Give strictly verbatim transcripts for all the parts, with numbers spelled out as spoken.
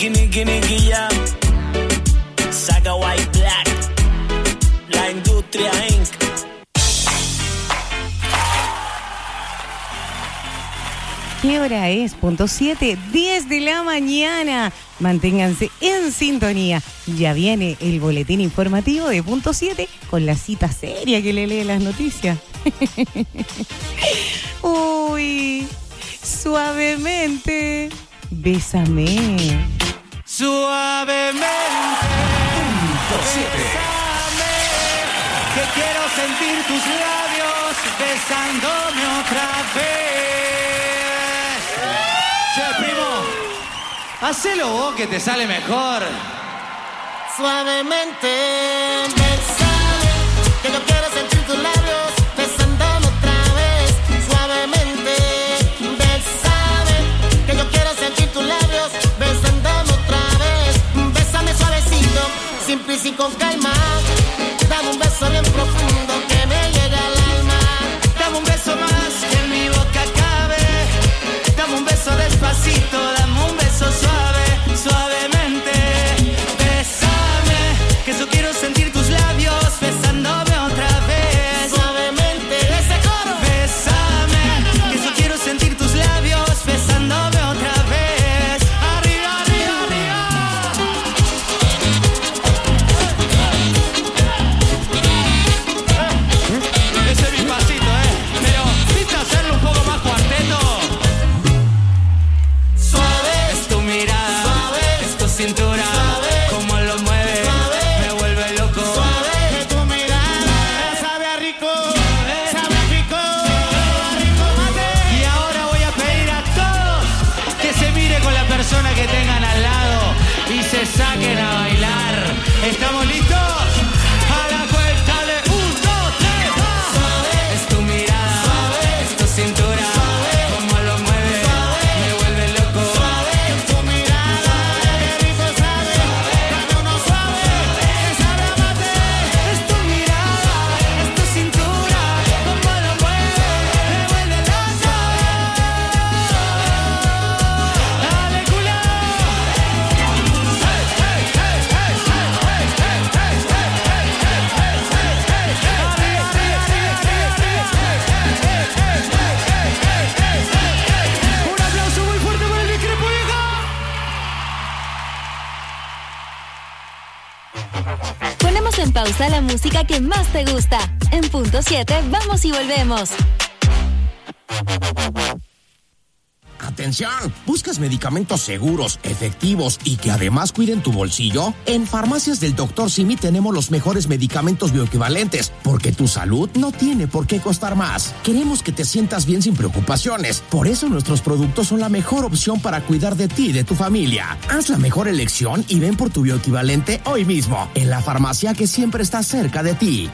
Nicky, Nicky, Nicky Jam. Saga White Black. La Industria incorporated. ¿Qué hora es? Punto siete, diez de la mañana. Manténganse en sintonía. Ya viene el boletín informativo de Punto siete con la cita seria que le lee las noticias. Uy, suavemente, bésame. Suavemente, Punto siete. bésame, que quiero sentir tus labios besándome otra vez. Che, primo, hacelo vos que te sale mejor. Suavemente, bésame, que yo quiero sentir tus labios besándome otra vez. Suavemente, bésame, que yo quiero sentir tus labios besándome otra vez. Bésame suavecito, sin prisa y con calma. Dame un beso bien profundo que me llegue al alma. Dame un beso más que en mi boca cabe. Dame un beso despacito, dame un beso suave, suavemente. Bésame, que yo quiero sentir tus labios besándome otra vez. Suavemente, ese coro. Bésame, que yo quiero sentir tus labios besándome otra vez. Arriba, arriba, arriba. Ese es mi pasito, ¿eh? Pero, ¿viste hacerlo un poco más cuarteto? Suave, Es tu mirada, Suave. es tu cintura, Suave. cómo lo mueve, Suave. me vuelve loco. suave, que tu mirada sabe a rico, sabe a rico, a rico mate. Y ahora voy a pedir a todos que se mire con la persona que tengan al lado y se saquen a bailar. ¿Estamos listos? A la cuenta de un, dos, tres, va. Suave, Es tu mirada, Suave. es tu cintura, Suave. cómo lo mueve, Suave. me vuelve loco. suave, que tu mirada qué rico sabe. Dame uno suave, que sabe a mate. Es tu mirada, es tu cintura, cómo lo mueve, me vuelve loco. Dale, culo. Hey, hey, hey, hey, hey, hey, hey, hey, hey, hey, hey, hey, hey, hey, hey. Arriba, arriba, arriba, arriba, arriba. Un aplauso muy fuerte para el discrepo, vieja. Ponemos en pausa la música que más te gusta. En Punto siete, vamos y volvemos. Atención, ¿buscas medicamentos seguros, efectivos y que además cuiden tu bolsillo? En Farmacias del doctor Simi tenemos los mejores medicamentos bioequivalentes, porque tu salud no tiene por qué costar más. Queremos que te sientas bien sin preocupaciones, por eso nuestros productos son la mejor opción para cuidar de ti y de tu familia. Haz la mejor elección y ven por tu bioequivalente hoy mismo, en la farmacia que siempre está cerca de ti.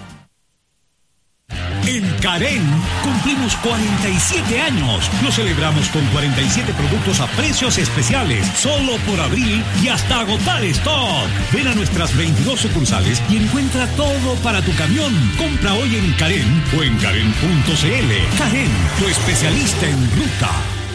En Karen cumplimos cuarenta y siete años. Lo celebramos con cuarenta y siete productos a precios especiales, solo por abril y hasta agotar stock. Ven a nuestras veintidós sucursales y encuentra todo para tu camión. Compra hoy en Karen o en karen punto c l. Karen, tu especialista en ruta.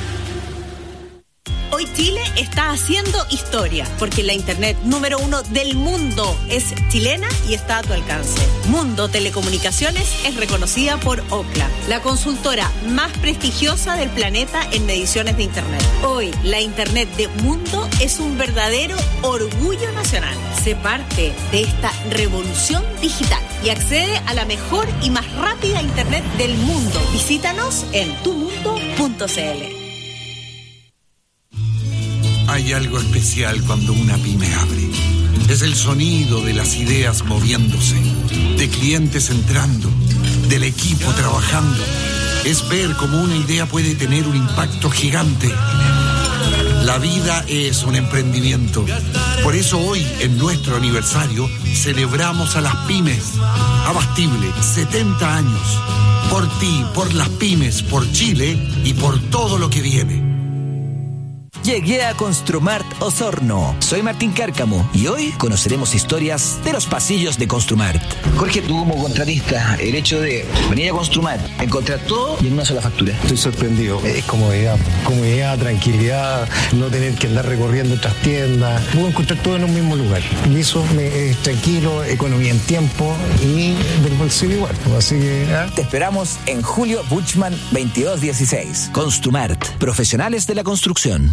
Hoy Chile está haciendo historia, porque la internet número uno del mundo es chilena y está a tu alcance. Mundo Telecomunicaciones es reconocida por Ookla, la consultora más prestigiosa del planeta en mediciones de internet. Hoy, la internet de Mundo es un verdadero orgullo nacional. Sé parte de esta revolución digital y accede a la mejor y más rápida internet del mundo. Visítanos en tu mundo punto c l. Hay algo especial cuando una pyme abre. Es el sonido de las ideas moviéndose, de clientes entrando, del equipo trabajando. Es ver cómo una idea puede tener un impacto gigante. La vida es un emprendimiento. Por eso hoy, en nuestro aniversario, celebramos a las pymes. Abastible, setenta años. Por ti, por las pymes, por Chile y por todo lo que viene. Llegué a Construmart Osorno. Soy Martín Cárcamo y hoy conoceremos historias de los pasillos de Construmart. Jorge, tú como contratista, el hecho de venir a Construmart, encontrar todo y en una sola factura. Estoy sorprendido. Es comodidad, comodidad, tranquilidad, no tener que andar recorriendo otras tiendas. Puedo encontrar todo en un mismo lugar. Y eso me, es tranquilo, economía en tiempo y del bolsillo igual. Así que... ¿eh? Te esperamos en Julio Buchman veintidós dieciséis. Construmart, profesionales de la construcción.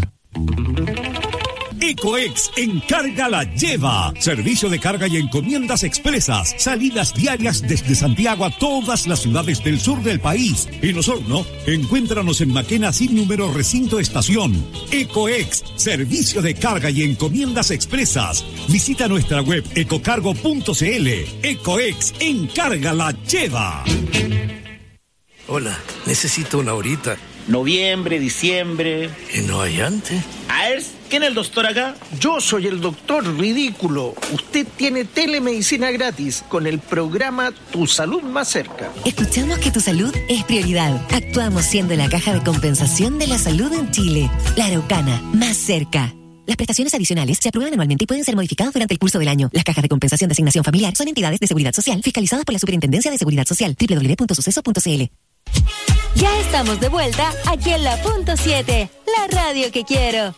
Ecoex Encarga la Lleva. Servicio de carga y encomiendas expresas. Salidas diarias desde Santiago a todas las ciudades del sur del país. En Osorno, encuéntranos en Maquena sin número recinto estación. Ecoex, servicio de carga y encomiendas expresas. Visita nuestra web ecocargo punto cl. Ecoex Encarga la Lleva. Hola, necesito una horita. Noviembre, diciembre. ¿Y no hay antes? A ver, ¿quién es el doctor acá? Yo soy el doctor ridículo. Usted tiene telemedicina gratis con el programa Tu Salud Más Cerca. Escuchamos que tu salud es prioridad. Actuamos siendo la caja de compensación de la salud en Chile. La Araucana, más cerca. Las prestaciones adicionales se aprueban anualmente y pueden ser modificadas durante el curso del año. Las cajas de compensación de asignación familiar son entidades de seguridad social fiscalizadas por la Superintendencia de Seguridad Social. doble u doble u doble u punto suceso punto c l. Ya estamos de vuelta aquí en la punto siete, la radio que quiero.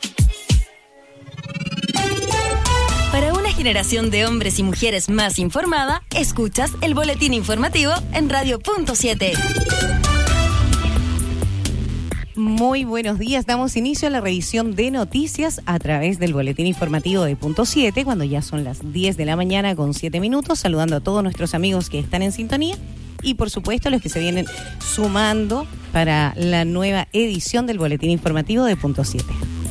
Para una generación de hombres y mujeres más informada, escuchas el boletín informativo en Radio Punto siete. Muy buenos días, damos inicio a la revisión de noticias a través del boletín informativo de Punto siete, cuando ya son las diez de la mañana con siete minutos, saludando a todos nuestros amigos que están en sintonía y por supuesto los que se vienen sumando para la nueva edición del boletín informativo de Punto siete.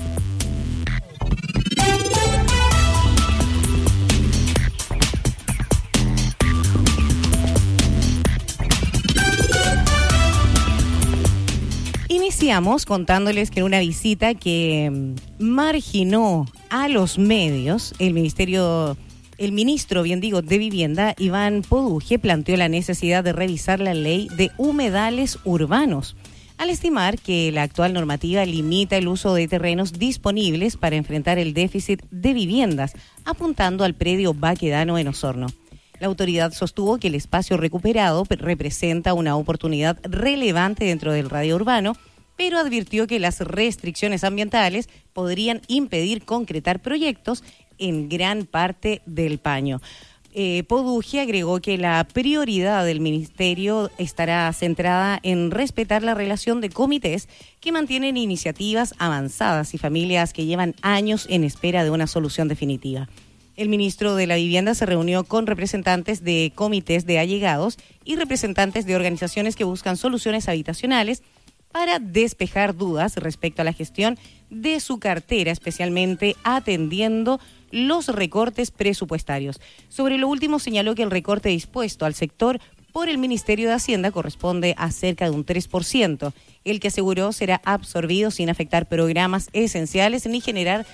Iniciamos contándoles que en una visita que marginó a los medios, el Ministerio, el ministro, bien digo, de Vivienda, Iván Poduje, planteó la necesidad de revisar la ley de humedales urbanos, al estimar que la actual normativa limita el uso de terrenos disponibles para enfrentar el déficit de viviendas, apuntando al predio Baquedano en Osorno. La autoridad sostuvo que el espacio recuperado representa una oportunidad relevante dentro del radio urbano, pero advirtió que las restricciones ambientales podrían impedir concretar proyectos en gran parte del paño. Eh, Poduje agregó que la prioridad del ministerio estará centrada en respetar la relación de comités que mantienen iniciativas avanzadas y familias que llevan años en espera de una solución definitiva. El ministro de la Vivienda se reunió con representantes de comités de allegados y representantes de organizaciones que buscan soluciones habitacionales para despejar dudas respecto a la gestión de su cartera, especialmente atendiendo los recortes presupuestarios. Sobre lo último, señaló que el recorte dispuesto al sector por el Ministerio de Hacienda corresponde a cerca de un tres por ciento, el que aseguró será absorbido sin afectar programas esenciales ni generar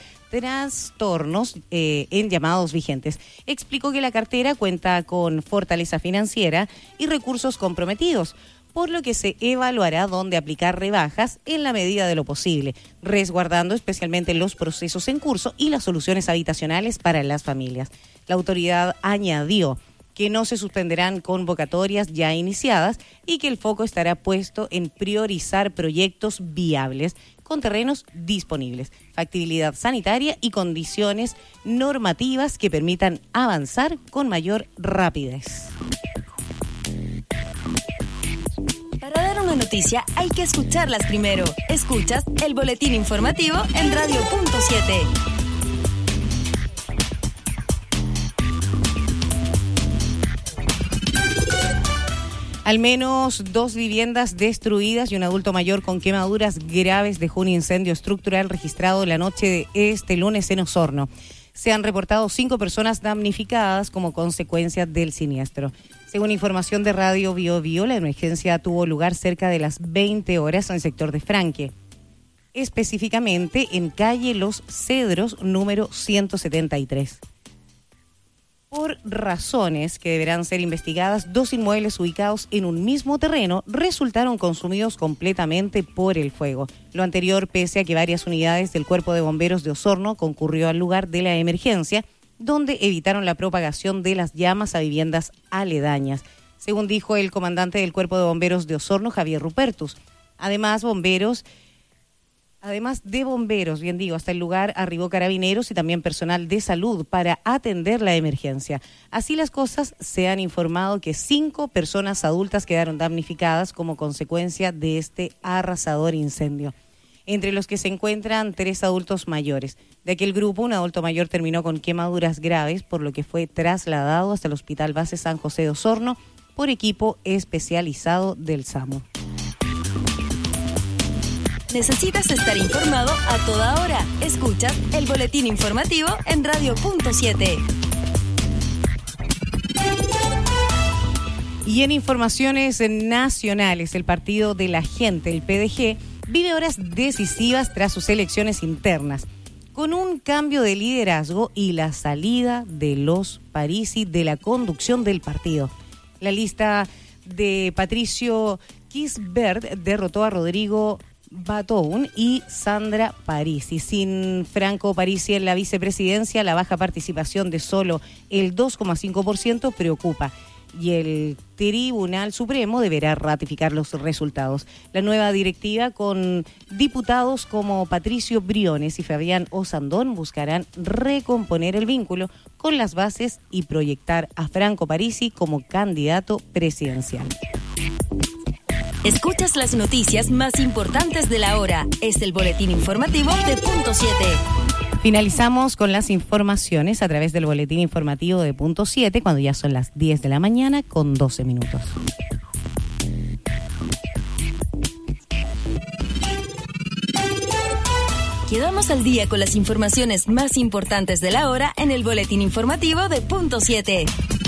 trastornos eh, en llamados vigentes. Explicó que la cartera cuenta con fortaleza financiera y recursos comprometidos, por lo que se evaluará dónde aplicar rebajas en la medida de lo posible, resguardando especialmente los procesos en curso y las soluciones habitacionales para las familias. La autoridad añadió que no se suspenderán convocatorias ya iniciadas y que el foco estará puesto en priorizar proyectos viables con terrenos disponibles, factibilidad sanitaria y condiciones normativas que permitan avanzar con mayor rapidez. Para dar una noticia hay que escucharlas primero. Escuchas el boletín informativo en Radio Punto siete. Al menos dos viviendas destruidas y un adulto mayor con quemaduras graves dejó un incendio estructural registrado la noche de este lunes en Osorno. Se han reportado cinco personas damnificadas como consecuencia del siniestro. Según información de Radio Bio Bio, la emergencia tuvo lugar cerca de las veinte horas en el sector de Franque, específicamente en calle Los Cedros, número ciento setenta y tres. Por razones que deberán ser investigadas, dos inmuebles ubicados en un mismo terreno resultaron consumidos completamente por el fuego. Lo anterior pese a que varias unidades del Cuerpo de Bomberos de Osorno concurrió al lugar de la emergencia, donde evitaron la propagación de las llamas a viviendas aledañas, según dijo el comandante del Cuerpo de Bomberos de Osorno, Javier Rupertus. Además, bomberos... Además de bomberos, bien digo, hasta el lugar arribó carabineros y también personal de salud para atender la emergencia. Así las cosas, se han informado que cinco personas adultas quedaron damnificadas como consecuencia de este arrasador incendio, entre los que se encuentran tres adultos mayores. De aquel grupo, un adulto mayor terminó con quemaduras graves, por lo que fue trasladado hasta el Hospital Base San José de Osorno por equipo especializado del SAMU. Necesitas estar informado a toda hora. Escuchas el boletín informativo en Radio Punto siete. Y en informaciones nacionales, el Partido de la Gente, el P D G, vive horas decisivas tras sus elecciones internas, con un cambio de liderazgo y la salida de los Parisi de la conducción del partido. La lista de Patricio Kisbert derrotó a Rodrigo Batoun y Sandra Parisi. Sin Franco Parisi en la vicepresidencia, la baja participación de solo el dos coma cinco por ciento preocupa y el Tribunal Supremo deberá ratificar los resultados. La nueva directiva, con diputados como Patricio Briones y Fabián Osandón, buscarán recomponer el vínculo con las bases y proyectar a Franco Parisi como candidato presidencial. Escuchas las noticias más importantes de la hora. Es el boletín informativo de Punto siete. Finalizamos con las informaciones a través del boletín informativo de Punto siete, cuando ya son las diez de la mañana con doce minutos. Quedamos al día con las informaciones más importantes de la hora en el boletín informativo de Punto siete.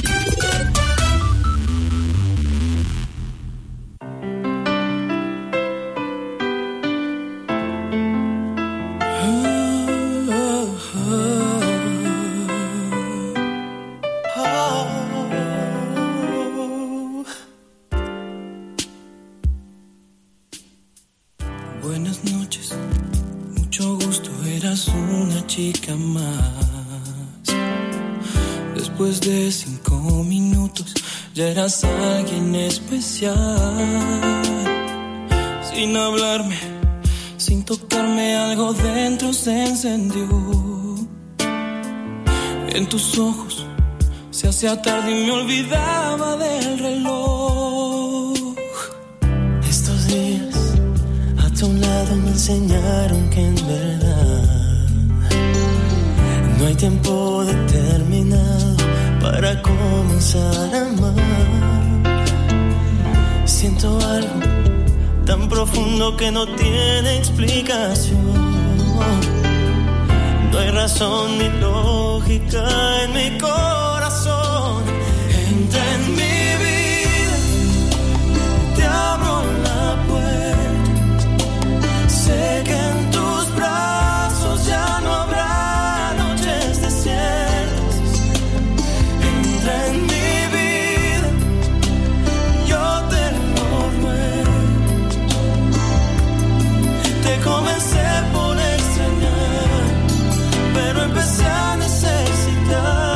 Buenas noches, mucho gusto, eras una chica más. Después de cinco minutos ya eras alguien especial. Sin hablarme, sin tocarme, algo dentro se encendió. En tus ojos se hacía tarde y me olvidaba del reloj. Estos días a un lado me enseñaron que en verdad no hay tiempo determinado para comenzar a amar. Siento algo tan profundo que no tiene explicación. No hay razón ni lógica en mi corazón. Entra en mi vida, te abro la puerta. Sé que en tus brazos ya no habrá noches desiertas. Entra en mi vida, yo te lo ruego. Te comencé por extrañar, pero empecé a necesitar.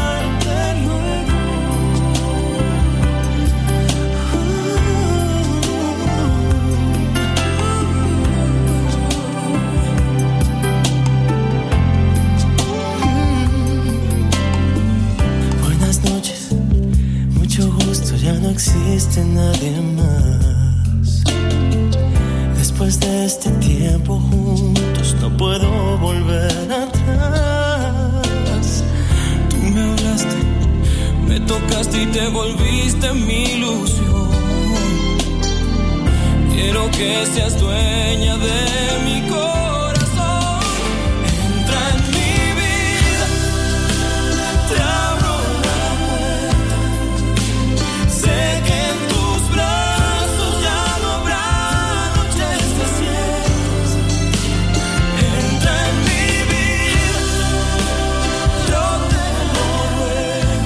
Ya no existe nadie más. Después de este tiempo juntos no puedo volver atrás. Tú me hablaste, me tocaste y te volviste mi ilusión. Quiero que seas dueña de mi corazón. Entra en mi vida, te abro la puerta. Sé que en tus brazos ya no habrá noches desiertas. Entra en mi vida, yo te lo ruego.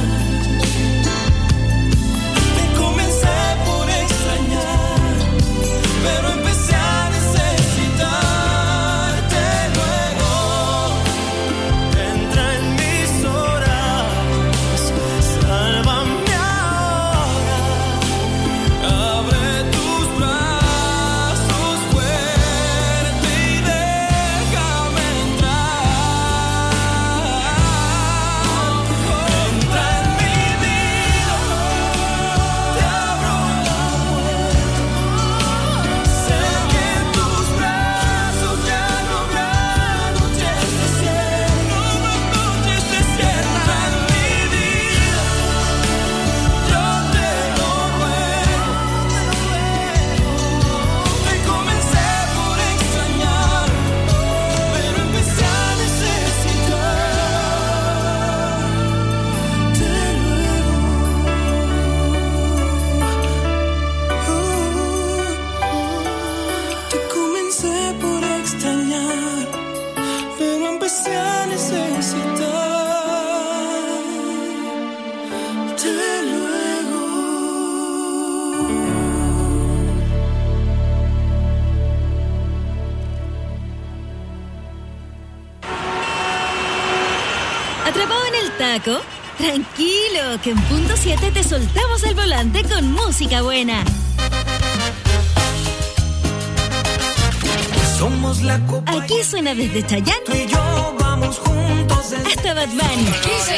empecé a necesitar de luego. ¿Atrapado en el taco? Tranquilo, que en punto siete te soltamos el volante con música buena. Somos la copa. Aquí suena desde Chayanne Tú y yo vamos juntos desde... hasta Bad Bunny.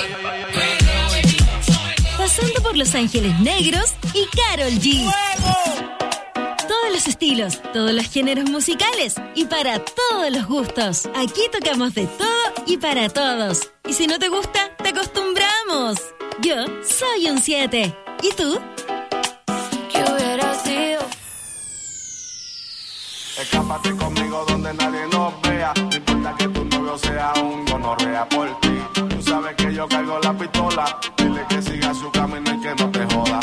Pasando por Los Ángeles Negros y Karol G. Todos los estilos, todos los géneros musicales y para todos los gustos. Aquí tocamos de todo y para todos. Y si no te gusta, te acostumbramos. Yo soy un siete. ¿Y tú? ¿Qué hubiera sido? Escápate conmigo donde nadie nos vea. No importa que tu novio sea un gonorrea por ti. Tú sabes que yo cargo la pistola. Dile que siga su camino y que no te joda.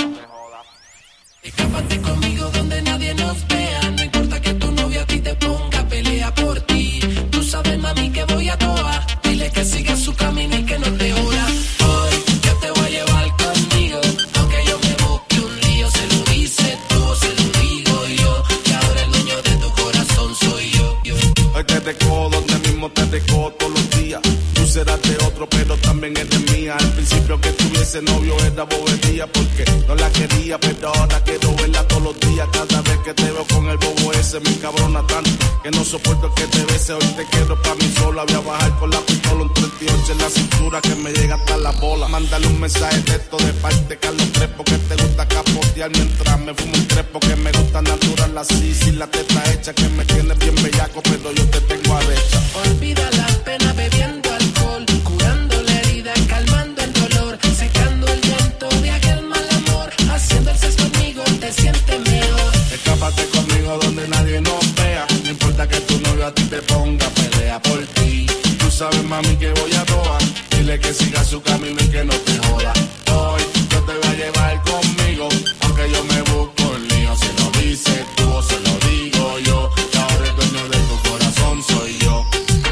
Escápate conmigo donde nadie nos vea. No importa que tu novio a ti te ponga, pelea por ti. Tú sabes, mami, que voy a toa. Dile que siga su camino y que no te joda. Hoy yo te voy a llevar conmigo. Aunque yo me busque un lío, se lo dice tú, se lo digo yo. Que ahora el dueño de tu corazón soy yo. yo. Hoy te dejo donde mismo te dejo todos los días. Tú serás de otro, pero también eres mía. Al principio que tuviese novio era bobería porque no la quería, pero ahora quiero verla todos los días. Cada vez que te veo con el bobo ese me encabrona tanto que no soporto que te bese. Hoy te quiero pa' mí sola. Voy a bajar con la pistola, un treinta y ocho en la cintura que me llega hasta la bola. Mándale un mensaje de texto de parte Carlos Crespo que te gusta capotear mientras me fumo un crepo. Que me gusta natural así, sin la teta hecha. Que me tienes bien bellaco, pero yo te tengo arrecha. Olvida la pena bebiendo alcohol, curando la herida, calmando el dolor, secando el llanto de aquel mal amor. Haciendo el sexo conmigo te sientes mejor. Escápate conmigo donde nadie nos vea. No importa que tu novio a ti te ponga, pelea por ti. Tú sabes, mami, que voy a toa. Dile que siga su camino y que no te joda. Hoy yo te voy a llevar conmigo. Aunque yo me busco un lío, se lo dices tú o se lo digo yo. Que ahora el dueño de tu corazón soy yo.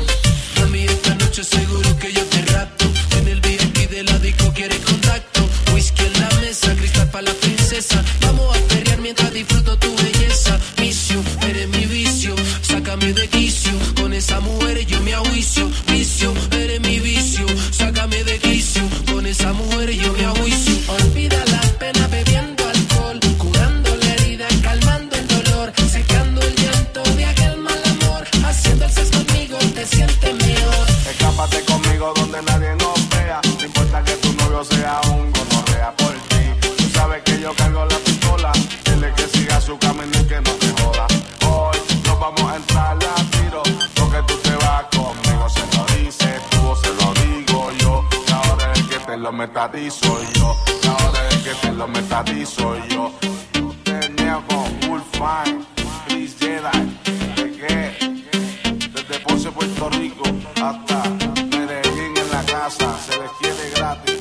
Mami, esta noche seguro que yo te rapto. En el V I P de la disco quiere contacto. Whisky en la mesa, cristal para la princesa. Vamos a perrear mientras disfruto tu belleza. Vicio, eres mi vicio. Sácame de quicio. Con esa mujer yo me ajuicio. Vicio, eres mi vicio. Sácame de quicio. Con esa mujer yo me ajuicio. Olvida la pena bebiendo alcohol, curando la herida, calmando el dolor, secando el llanto de aquel mal amor. Haciendo el sexo conmigo te sientes mejor. Escápate conmigo donde nadie nos vea. No importa que tu novio sea un gonorrea por ti. Tú sabes que yo cargo la pistola. Dile que siga su camino y que no te joda. Hoy nos vamos a entrar a tiro. Porque tú te vas conmigo, se lo dices tú o se lo digo yo. Que ahora el que te lo meta a ti soy yo. Que ahora el que te lo meta a ti soy yo. Tenía con Wolfine, Chris Jedi, Reggae. Desde Ponce, Puerto Rico hasta Medellín en la casa, se les quiere gratis.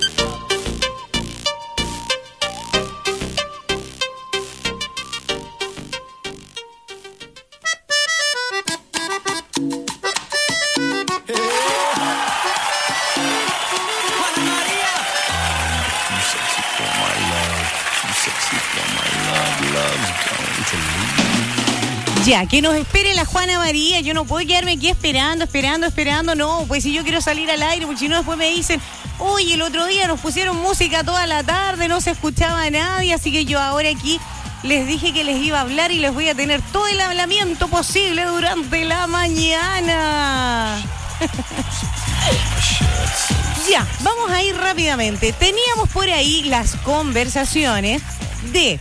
Ya, que nos espere la Juana María. Yo no puedo quedarme aquí esperando, esperando, esperando. No, pues si yo quiero salir al aire, porque si no después me dicen, oye, el otro día nos pusieron música toda la tarde, no se escuchaba a nadie, así que yo ahora aquí les dije que les iba a hablar y les voy a tener todo el hablamiento posible durante la mañana. Ya, vamos a ir rápidamente. Teníamos por ahí las conversaciones de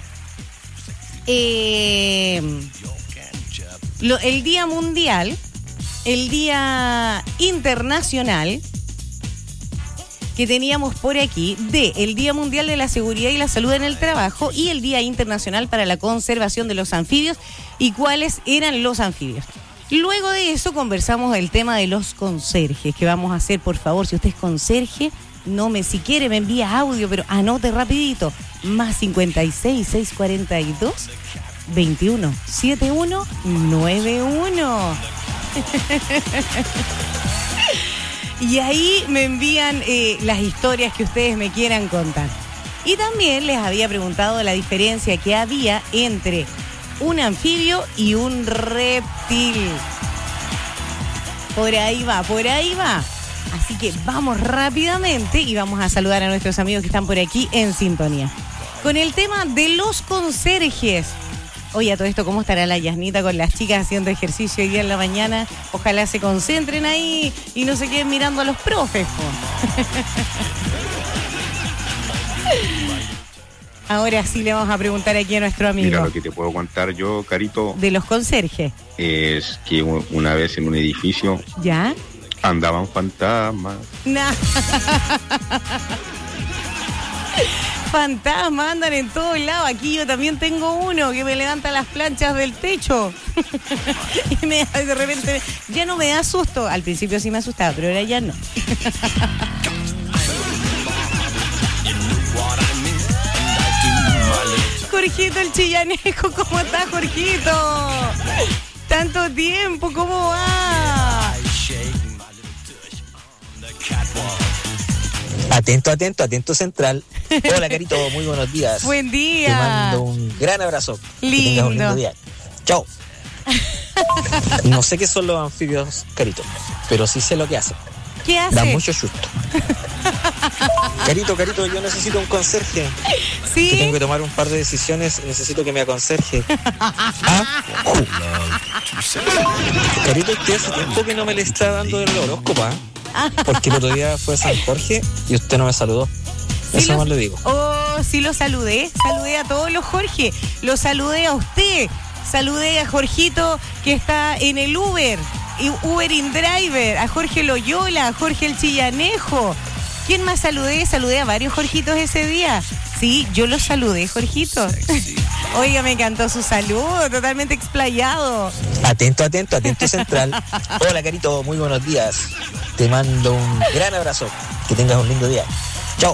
eh, lo, el Día Mundial, el Día Internacional, que teníamos por aquí, de el Día Mundial de la Seguridad y la Salud en el Trabajo y el Día Internacional para la Conservación de los Anfibios y cuáles eran los anfibios. Luego de eso conversamos el tema de los conserjes, que vamos a hacer, por favor, si usted es conserje, no me, si quiere me envía audio, pero anote rapidito, más cincuenta y seis, seiscientos cuarenta y dos, veintiuno, setenta y uno, noventa y uno. Y ahí me envían eh, las historias que ustedes me quieran contar. Y también les había preguntado la diferencia que había entre un anfibio y un reptil. Por ahí va, por ahí va. Así que vamos rápidamente y vamos a saludar a nuestros amigos que están por aquí en sintonía. Con el tema de los conserjes. Oye, a todo esto, ¿cómo estará la Yasnita con las chicas haciendo ejercicio hoy día en la mañana? Ojalá se concentren ahí y no se queden mirando a los profes. Ahora sí le vamos a preguntar aquí a nuestro amigo. Mira, lo que te puedo contar yo, Carito. De los conserjes. Es que una vez en un edificio. ¿Ya? Andaban fantasmas. Nah. Fantasmas andan en todos lados. Aquí yo también tengo uno que me levanta las planchas del techo. Y me da, de repente ya no me da susto. Al principio sí me asustaba, pero ahora ya no. Jorgito el chillanejo, ¿cómo estás, Jorgito? Tanto tiempo, ¿cómo va? Atento, atento, atento central. Hola, Carito, muy buenos días. Buen día. Te mando un gran abrazo. Lindo. Que tengas un lindo día. Chao. No sé qué son los anfibios, Carito, pero sí sé lo que hacen. ¿Qué hacen? Da mucho susto. Carito, Carito, yo necesito un conserje. ¿Sí? Que tengo que tomar un par de decisiones. Necesito que me aconserje. ¿Ah? Uh. Carito, usted hace tiempo que no me le está dando el horóscopo, ¿eh? Porque el otro día fue San Jorge y usted no me saludó. Sí, eso lo, más le digo. Oh, sí lo saludé. Saludé a todos los Jorge. Lo saludé a usted. Saludé a Jorgito que está en el Uber. Uber in Driver. A Jorge Loyola. A Jorge el Chillanejo. ¿Quién más saludé? Saludé a varios Jorgitos ese día. Sí, yo los saludé, Jorgito. Oiga, me encantó su saludo. Totalmente explayado. Atento, atento, atento central. Hola, Carito, muy buenos días. Te mando un gran abrazo. Que tengas un lindo día. Chao.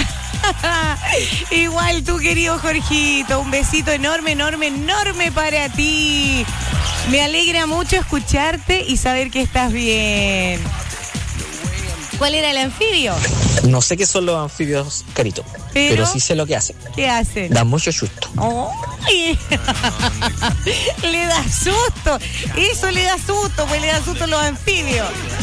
Igual tú, querido Jorgito. Un besito enorme, enorme, enorme para ti. Me alegra mucho escucharte y saber que estás bien. ¿Cuál era el anfibio? No sé qué son los anfibios, Carito, pero, pero sí sé lo que hacen. ¿Qué hacen? Dan mucho susto. ¡Ay! Le da susto. Eso le da susto, pues le da susto a los anfibios.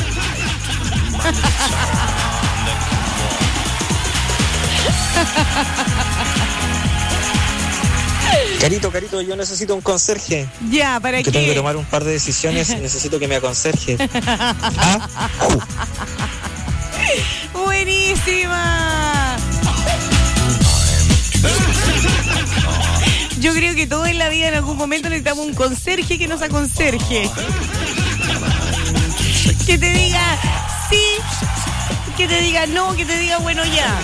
Carito, Carito, yo necesito un conserje. Ya, ¿para que qué? Tengo que tomar un par de decisiones y necesito que me aconserje. ¿Ah? Uh. ¡Buenísima! Yo creo que todos en la vida en algún momento necesitamos un conserje que nos aconserje. Que te diga sí, que te diga no, que te diga bueno ya.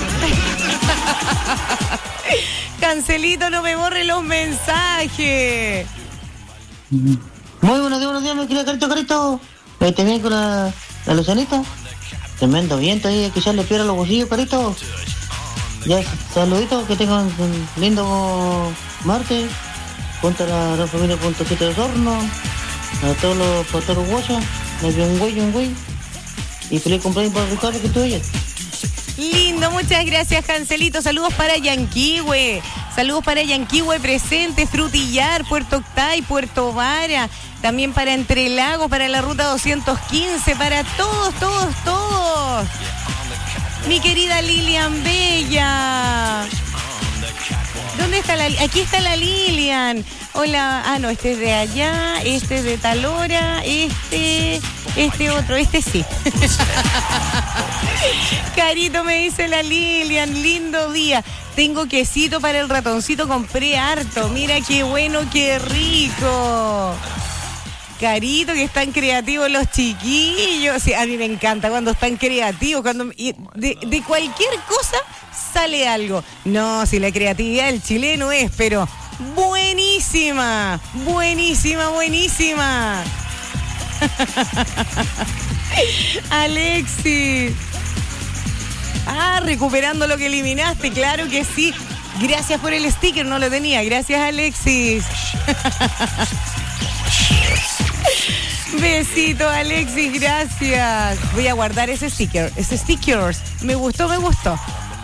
Cancelito, no me borre los mensajes. Muy buenos días, buenos días, mi querida Carito, Carito. ¿Te viene con la, la Lucianita? Tremendo viento ahí, hay que echarle piedra a los bolsillos, Carito. Ya, saluditos, que tengan un lindo martes. Junto a la, la familia Punto siete de Osorno, a todos los pastores guayos, me dio un güey, un güey. Y feliz cumpleaños para Ricardo, que tú oyes. Lindo, muchas gracias, Cancelito. Saludos para Yanquihue. Saludos para Yanquihue presente, Frutillar, Puerto Octay, Puerto Vara. También para Entre Lagos, para la ruta doscientos quince, para todos, todos, todos. Mi querida Lilian Bella. ¿Dónde está la? Aquí está la Lilian. Hola. Ah, no, este es de allá, este es de tal hora, este, este otro, este sí. Carito, me dice la Lilian, lindo día. Tengo quesito para el ratoncito, compré harto. Mira qué bueno, qué rico. Carito, que están creativos los chiquillos. Sí, a mí me encanta cuando están creativos, cuando de, de cualquier cosa sale algo. No, si la creatividad del chileno es, pero buenísima, buenísima, buenísima. Alexis. Ah, recuperando lo que eliminaste, claro que sí. Gracias por el sticker, no lo tenía. Gracias, Alexis. Besito, Alexis, gracias. Voy a guardar ese sticker, ese stickers. Me gustó, me gustó.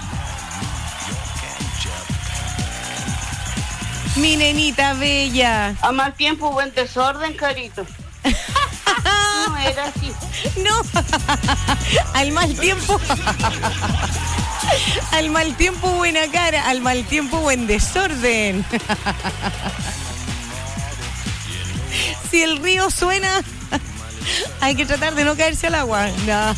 Mi nenita bella. A mal tiempo, buen desorden, carito. No era así. No. Al mal tiempo. Al mal tiempo, buena cara. Al mal tiempo, buen desorden. Si el río suena, hay que tratar de no caerse al agua. No.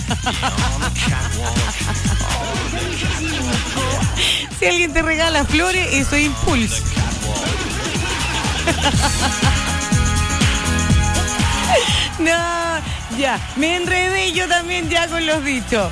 Si alguien te regala flores, eso es impulso. No, ya, me enredé yo también ya con los dichos.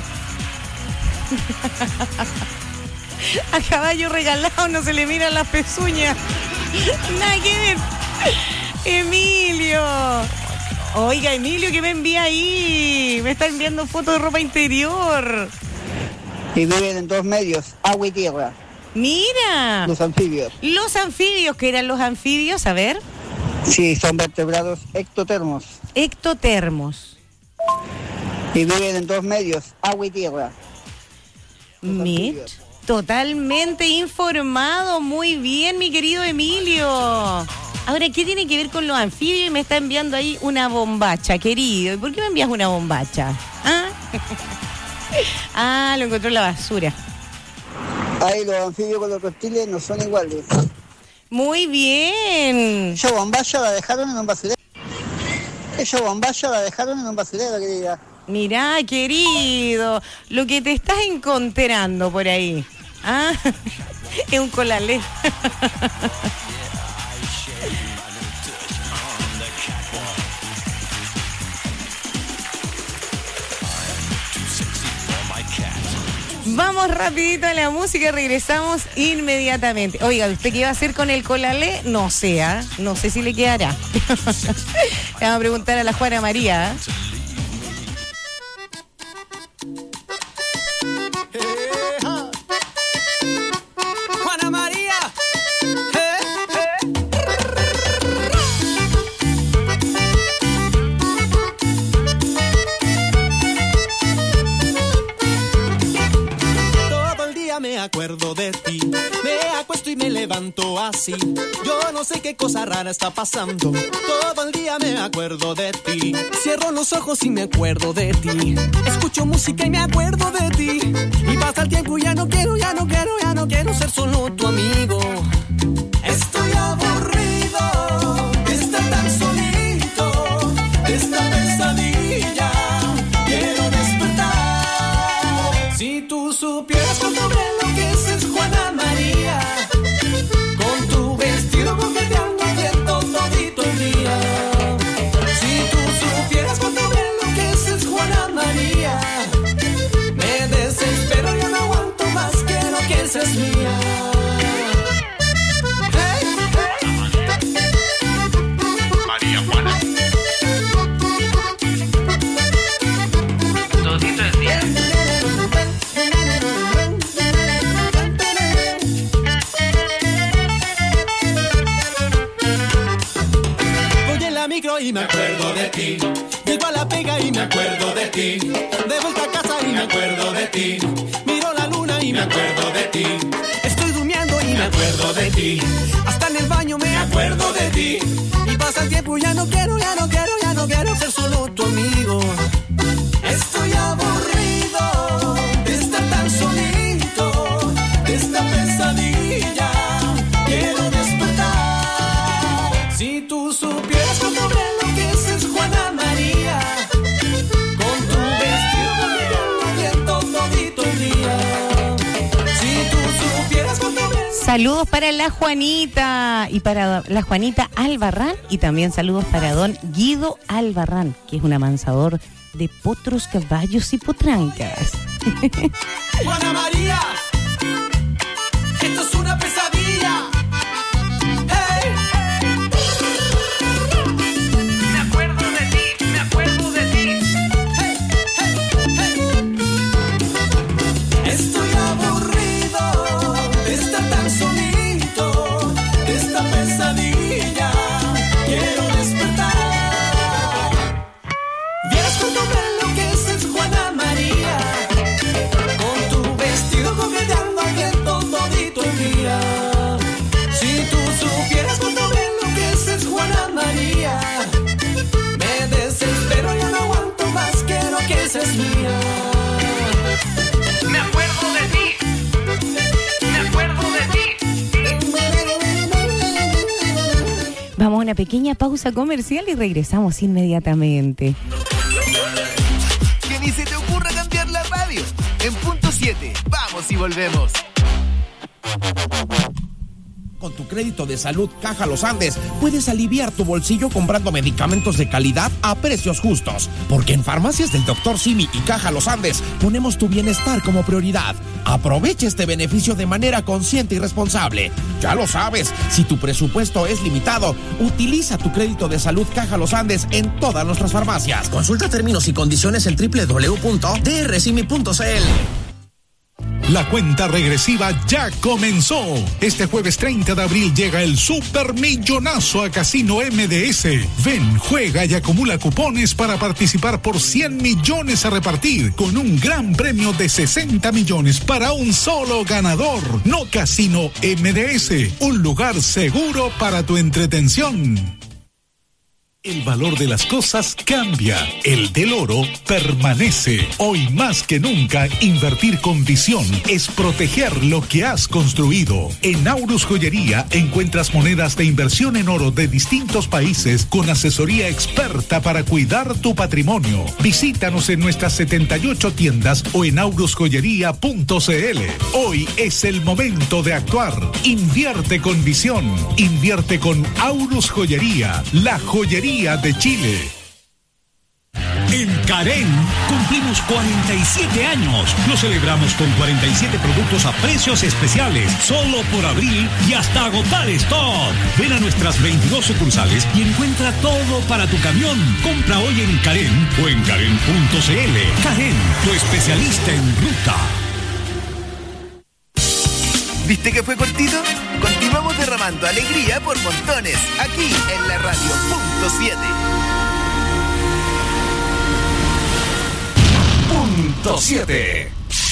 A caballo regalado no se le miran las pezuñas. Nada que ver. Emilio. Oiga, Emilio, ¿qué me envía ahí? Me está enviando fotos de ropa interior. Y viven en dos medios, agua y tierra. Mira. Los anfibios. Los anfibios, ¿qué eran los anfibios? A ver. Sí, son vertebrados ectotermos. Ectotermos. Y viven en dos medios, agua y tierra. Mit, totalmente informado. Muy bien, mi querido Emilio. Ahora, ¿qué tiene que ver con los anfibios? Y me está enviando ahí una bombacha, querido. ¿Y por qué me envías una bombacha? ¿Ah? Ah, lo encontró en la basura. Ahí los anfibios con los reptiles no son iguales. Muy bien. Esa bombacha la dejaron en un basurero. Esa bombacha la dejaron en un basurero, querida. Mirá, querido, lo que te estás encontrando por ahí. Ah, es un colalé. Vamos rapidito a la música y regresamos inmediatamente. Oiga, ¿usted qué va a hacer con el colalé? No sé, ¿eh? No sé si le quedará. Le vamos a preguntar a la Juana María. Juana María. Me acuerdo de ti, me acuesto y me levanto así. Yo no sé qué cosa rara está pasando. Todo el día me acuerdo de ti. Cierro los ojos y me acuerdo de ti. Escucho música y me acuerdo de ti. Y pasa el tiempo y ya no quiero, ya no quiero, ya no quiero ser solo tu amigo. Estoy aburrido de estar tan solito, de esta pesadilla. Quiero despertar. Si tú supieras cuánto me enloqueces, Juana María, con tu vestido coqueteando abierto todito el día. Si tú supieras cuánto me enloqueces, Juana María, me desespero, ya no aguanto más, quiero que seas mía. Hey, hey. María Juana. Todito el día. Y me acuerdo de ti. Llego a la pega y me acuerdo de ti. De vuelta a casa y me acuerdo de ti. Miro la luna y me acuerdo de ti. Estoy durmiendo y me acuerdo de ti. Hasta en el baño me acuerdo de ti. Y pasa el tiempo y ya no quiero, ya no quiero, ya no quiero ser solo tu amigo. Estoy aburrido de estar tan solito, de esta pesadilla. Quiero despertar. Si tú supieras cuando me enloqueces, Juana María, con tu vestido abierto todito el día. Si tú supieras cuando me... Saludos para la Juanita y para la Juanita Albarrán, y también saludos para don Guido Albarrán, que es un amansador de potros, caballos y potrancas. Juana María, esto es una pesadilla. Hey, me acuerdo de ti, me acuerdo de ti. Hey, hey, hey. Estoy aburrido de estar tan solito, de esta pesadilla. Quiero despertar. una pequeña pausa comercial y regresamos inmediatamente. Que ni se te ocurra cambiar la radio. En punto siete, vamos y volvemos. Con tu crédito de salud Caja Los Andes puedes aliviar tu bolsillo comprando medicamentos de calidad a precios justos. Porque en Farmacias del doctor Simi y Caja Los Andes ponemos tu bienestar como prioridad. Aprovecha este beneficio de manera consciente y responsable. Ya lo sabes, si tu presupuesto es limitado, utiliza tu crédito de salud Caja Los Andes en todas nuestras farmacias. Consulta términos y condiciones en doble u doble u doble u punto d r simi punto c l. La cuenta regresiva ya comenzó. Este jueves treinta de abril llega el Supermillonazo a Casino M D S. Ven, juega y acumula cupones para participar por cien millones a repartir, con un gran premio de sesenta millones para un solo ganador. No Casino M D S, un lugar seguro para tu entretención. El valor de las cosas cambia, el del oro permanece. Hoy más que nunca, invertir con visión es proteger lo que has construido. En Aurus Joyería encuentras monedas de inversión en oro de distintos países con asesoría experta para cuidar tu patrimonio. Visítanos en nuestras setenta y ocho tiendas o en aurus joyería punto c l. Hoy es el momento de actuar. Invierte con visión. Invierte con Aurus Joyería, la joyería de Chile. En Carén cumplimos cuarenta y siete años. Lo celebramos con cuarenta y siete productos a precios especiales, solo por abril y hasta agotar stock. Ven a nuestras veintidós sucursales y encuentra todo para tu camión. Compra hoy en Carén o en carén punto c l. Carén, tu especialista en ruta. ¿Viste que fue cortito? Continuamos derramando alegría por montones, aquí en la radio punto siete. Punto siete.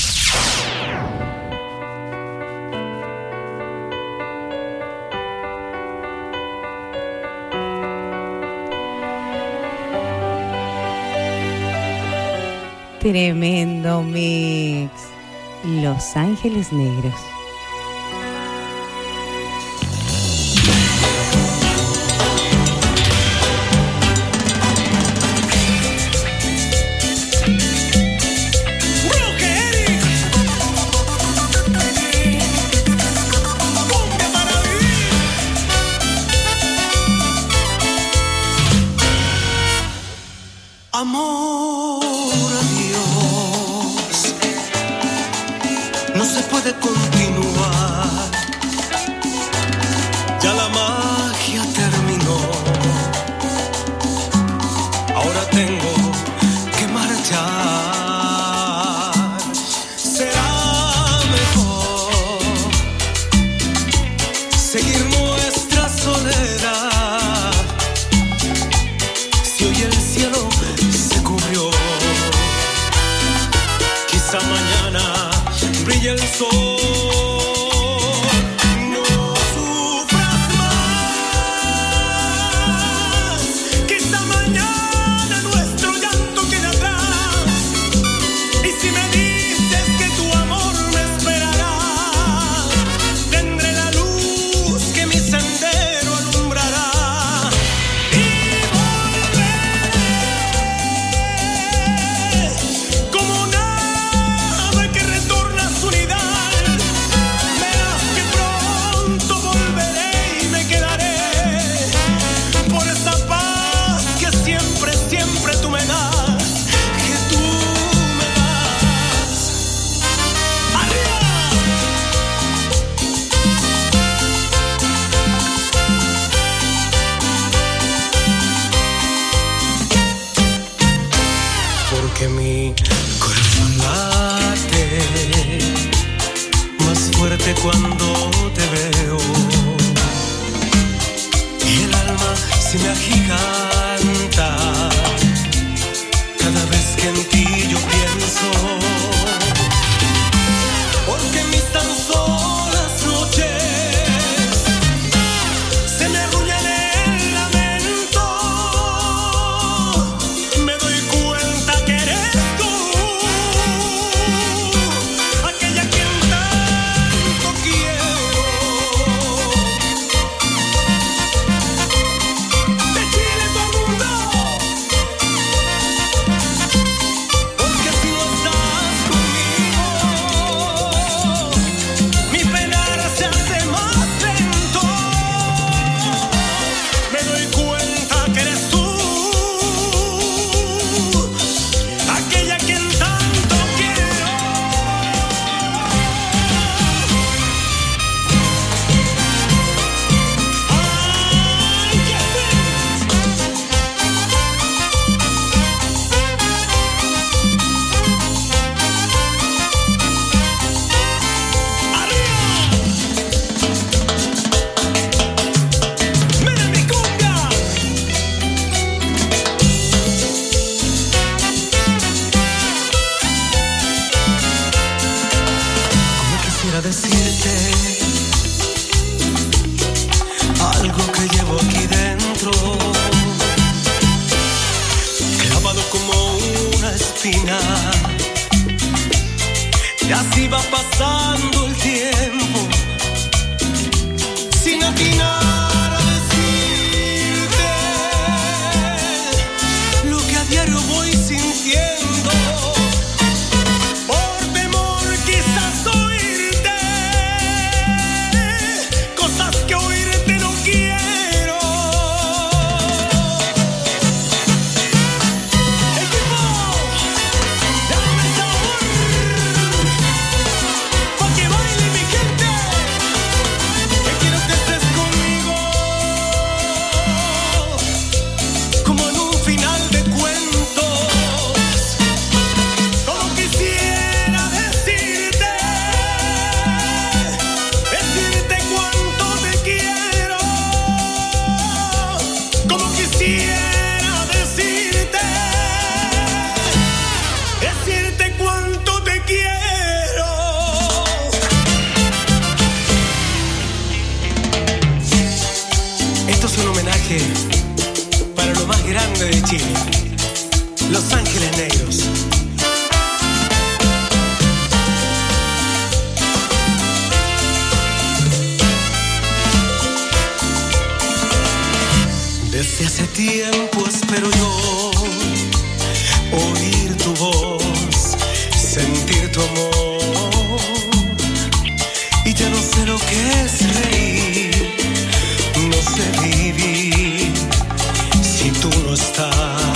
Tremendo mix. Los Ángeles Negros. Amor a Dios, no se puede continuar, ya la magia terminó, ahora tengo que marchar, será mejor seguir nuestra soledad, si hoy el cielo quizá mañana brille el sol. No sufras más. Quizá mañana nuestro llanto quede atrás. Y si me dices que tu amor me esperará, tendré la luz que mi sendero alumbrará. Y volveré como una que retorna a su nidal. Verás que pronto volveré y me quedaré por esa paz que siempre, siempre tú me das, que tú me das. ¡Arriba! Porque mi corazón late más fuerte cuando te veo y el alma se me agiganta cada vez que en ti yo pienso, porque mis tan solas noches se me arrullan el lamento, me doy cuenta que eres tú aquella quien tanto quiero. Y así va pasando el tiempo, sin atinar a decirte lo que a diario voy sintiendo. Por temor quizás oírte cosas que oírte no quiero. Equipo, dame sabor, pa' que baile mi gente. Que quiero que estés conmigo, como en un final de cuentos. Como quisiera decirte, decirte cuánto te quiero. Como quisiera decirte, decirte cuánto te quiero. Esto es un homenaje para lo más grande de Chile, Los Ángeles Negros. Desde hace tiempo espero yo oír tu voz, sentir tu amor, y ya no sé lo que es reír, no sé vivir si tú no estás.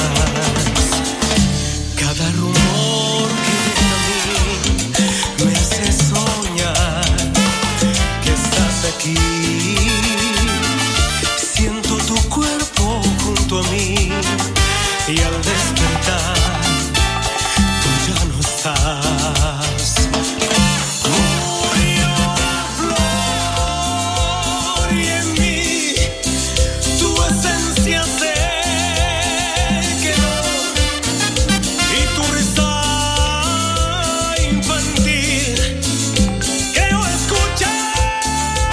Cada rumor que llega a mí me hace soñar que estás aquí. Siento tu cuerpo junto a mí y al despertar tú ya no estás. Murió la flor y en mí tu esencia se quedó, y tu risa infantil creo escuchar.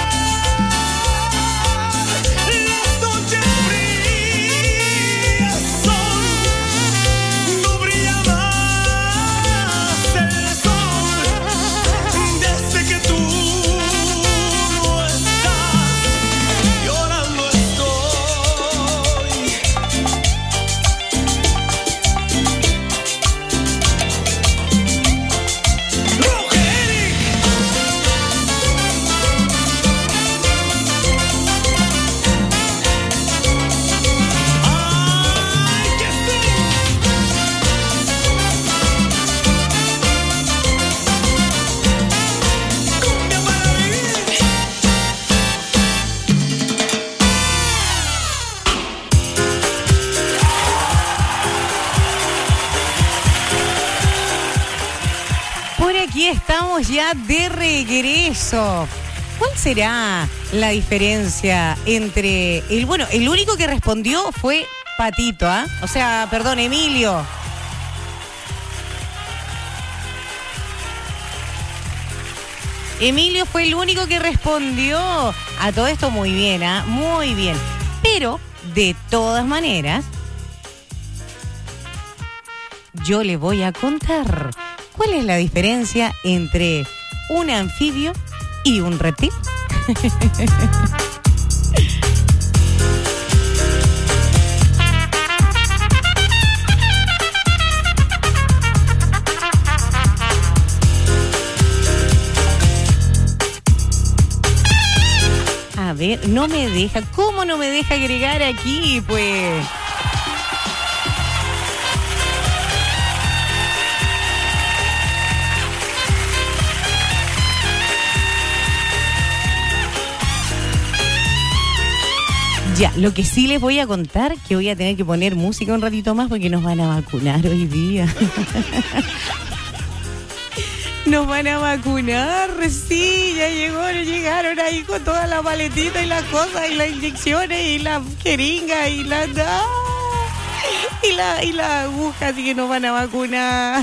Las noches frías son, no brilla más el sol, desde que tú no estás, llorando estoy. Rogeric. Ay, que sí. Cumbia para vivir. Por aquí estamos ya de regreso. ¿Cuál será la diferencia entre el, bueno, el único que respondió fue Patito, ¿ah? O sea, perdón, Emilio. Emilio fue el único que respondió a todo esto muy bien, ¿ah? Muy bien. Pero, de todas maneras, yo le voy a contar cuál es la diferencia entre un anfibio y un reptil. A ver, no me deja. ¿Cómo no me deja agregar aquí, pues? Ya, lo que sí les voy a contar, que voy a tener que poner música un ratito más porque nos van a vacunar hoy día. Nos van a vacunar, sí, ya llegó, llegaron ahí con toda la maletita y las cosas y las inyecciones y la jeringa y la... ¡ah! Y la, y la aguja, así que nos van a vacunar.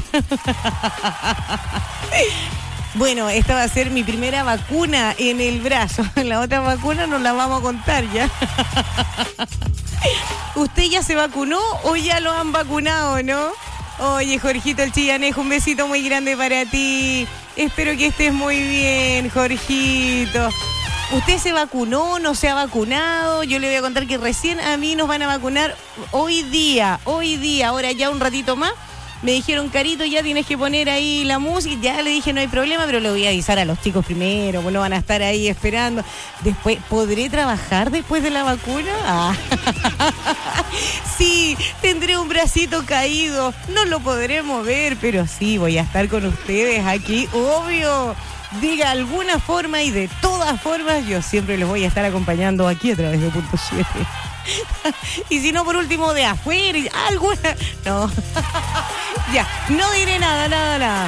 Bueno, esta va a ser mi primera vacuna en el brazo. La otra vacuna nos la vamos a contar ya. ¿Usted ya se vacunó o ya lo han vacunado, no? Oye, Jorgito el Chillanejo, un besito muy grande para ti. Espero que estés muy bien, Jorgito. ¿Usted se vacunó? ¿No se ha vacunado? Yo le voy a contar que recién a mí nos van a vacunar hoy día, hoy día, ahora ya un ratito más. Me dijeron, Carito, ya tienes que poner ahí la música. Ya le dije, no hay problema, pero le voy a avisar a los chicos primero, pues no van a estar ahí esperando. Después, ¿podré trabajar después de la vacuna? Ah. Sí, tendré un bracito caído, no lo podré mover, pero sí, voy a estar con ustedes aquí, obvio. Diga alguna forma y de todas formas, yo siempre los voy a estar acompañando aquí a través de Punto siete. Y si no, por último, de afuera, alguna... No. Ya, no diré nada, nada, nada.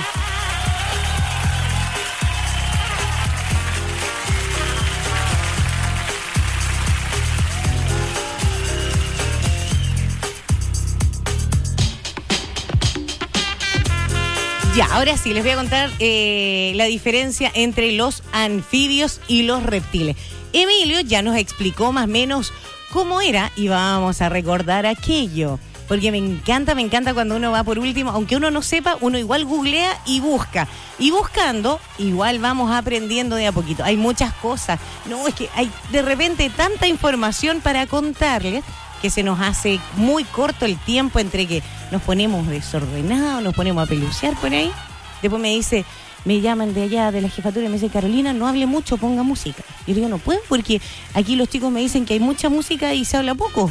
Ya, ahora sí, les voy a contar eh, la diferencia entre los anfibios y los reptiles. Emilio ya nos explicó más o menos cómo era y vamos a recordar aquello. Porque me encanta, me encanta cuando uno va por último, aunque uno no sepa, uno igual googlea y busca. Y buscando, igual vamos aprendiendo de a poquito. Hay muchas cosas. No, es que hay de repente tanta información para contarles que se nos hace muy corto el tiempo entre que nos ponemos desordenados, nos ponemos a pelucear por ahí. Después me dice, me llaman de allá de la jefatura y me dice, Carolina, no hable mucho, ponga música. Y yo digo, no puedo porque aquí los chicos me dicen que hay mucha música y se habla poco.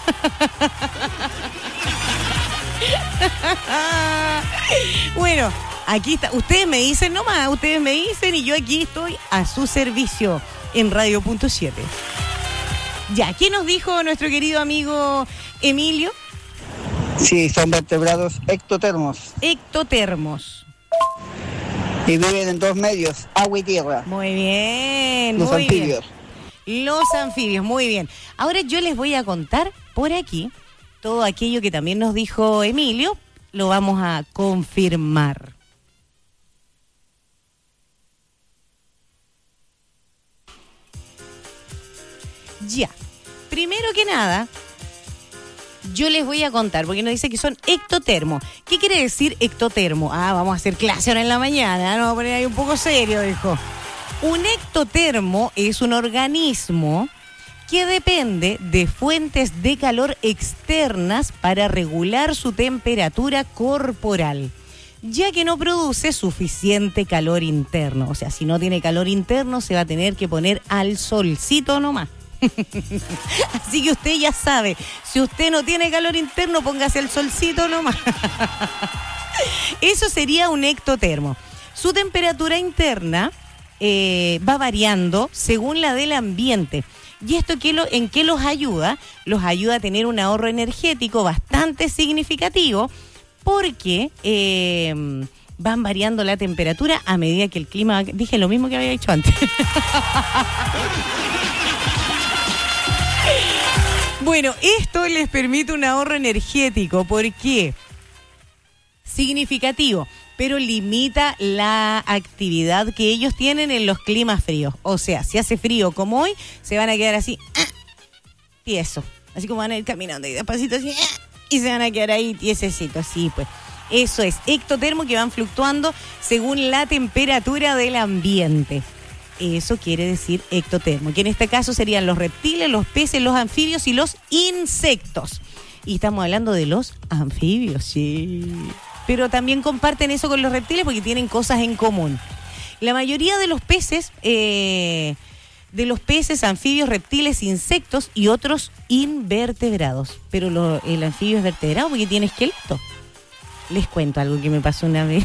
Bueno, aquí está. Ustedes me dicen nomás, ustedes me dicen y yo aquí estoy a su servicio en Radio Punto siete. Ya, ¿qué nos dijo nuestro querido amigo Emilio? Sí, son vertebrados ectotermos. Ectotermos. Y viven en dos medios, agua y tierra. Muy bien, Los muy anfibios. bien. Los anfibios, muy bien. Ahora yo les voy a contar por aquí todo aquello que también nos dijo Emilio, lo vamos a confirmar. Ya, primero que nada, yo les voy a contar, porque nos dice que son ectotermos. ¿Qué quiere decir ectotermo? Ah, vamos a hacer clase ahora en la mañana, nos vamos a poner ahí un poco serio, dijo. Un ectotermo es un organismo que depende de fuentes de calor externas para regular su temperatura corporal, ya que no produce suficiente calor interno. O sea, si no tiene calor interno, se va a tener que poner al solcito nomás. Así que usted ya sabe, si usted no tiene calor interno, póngase el solcito nomás. Eso sería un ectotermo. Su temperatura interna eh, va variando según la del ambiente. ¿Y esto qué lo, en qué los ayuda? Los ayuda a tener un ahorro energético bastante significativo porque eh, van variando la temperatura a medida que el clima... Dije lo mismo que había dicho antes. Bueno, esto les permite un ahorro energético. ¿Por qué? Significativo, pero limita la actividad que ellos tienen en los climas fríos. O sea, si hace frío como hoy, se van a quedar así, tieso. Así como van a ir caminando y despacito así, y se van a quedar ahí tiesecitos. Sí, pues. Eso es, ectotermo, que van fluctuando según la temperatura del ambiente. Eso quiere decir ectotermo, que en este caso serían los reptiles, los peces, los anfibios y los insectos. Y estamos hablando de los anfibios, sí. Pero también comparten eso con los reptiles porque tienen cosas en común. La mayoría de los peces, eh, de los peces, anfibios, reptiles, insectos y otros invertebrados. Pero lo, el anfibio es vertebrado porque tiene esqueleto. Les cuento algo que me pasó una vez.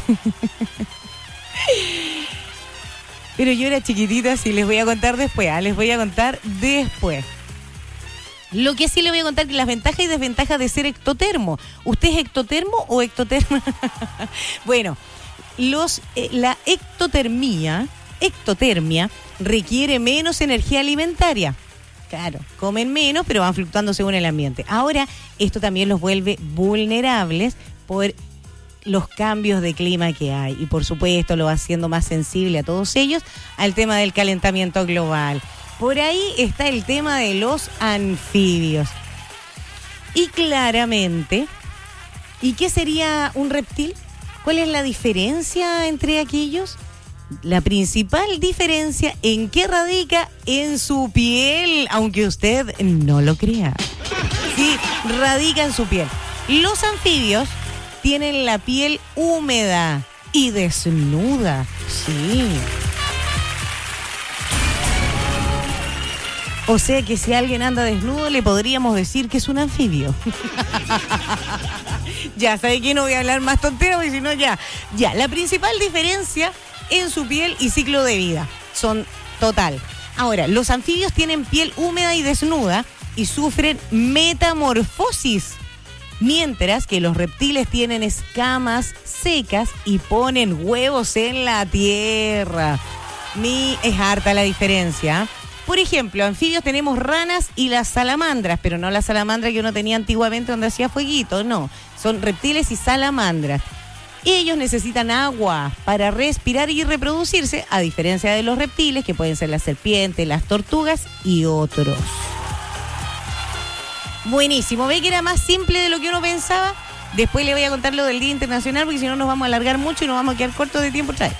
Pero yo era chiquitita, sí, les voy a contar después, ¿eh? les voy a contar después. Lo que sí les voy a contar que las ventajas y desventajas de ser ectotermo. ¿Usted es ectotermo o ectotermo? Bueno, los, eh, la ectotermia, ectotermia requiere menos energía alimentaria. Claro, comen menos, pero van fluctuando según el ambiente. Ahora, esto también los vuelve vulnerables por los cambios de clima que hay. Y por supuesto lo va haciendo más sensible a todos ellos al tema del calentamiento global. Por ahí está el tema de los anfibios. Y claramente, ¿Y qué sería un reptil? ¿Cuál es la diferencia entre aquellos? La principal diferencia, ¿en qué radica? En su piel, aunque usted no lo crea. Sí, radica en su piel. Los anfibios tienen la piel húmeda y desnuda. Sí. O sea que si alguien anda desnudo, le podríamos decir que es un anfibio. Ya, ¿sabe qué? No voy a hablar más tontero, porque si no ya. Ya, la principal diferencia en su piel y ciclo de vida son total. Ahora, los anfibios tienen piel húmeda y desnuda y sufren metamorfosis, mientras que los reptiles tienen escamas secas y ponen huevos en la tierra. Ni es harta la diferencia. Por ejemplo, anfibios tenemos ranas y las salamandras, pero no la salamandra que uno tenía antiguamente donde hacía fueguito, no. Son reptiles y salamandras. Ellos necesitan agua para respirar y reproducirse, a diferencia de los reptiles, que pueden ser las serpientes, las tortugas y otros. Buenísimo, ¿ve que era más simple de lo que uno pensaba? Después le voy a contar lo del Día Internacional, porque si no nos vamos a alargar mucho y nos vamos a quedar cortos de tiempo. Trae.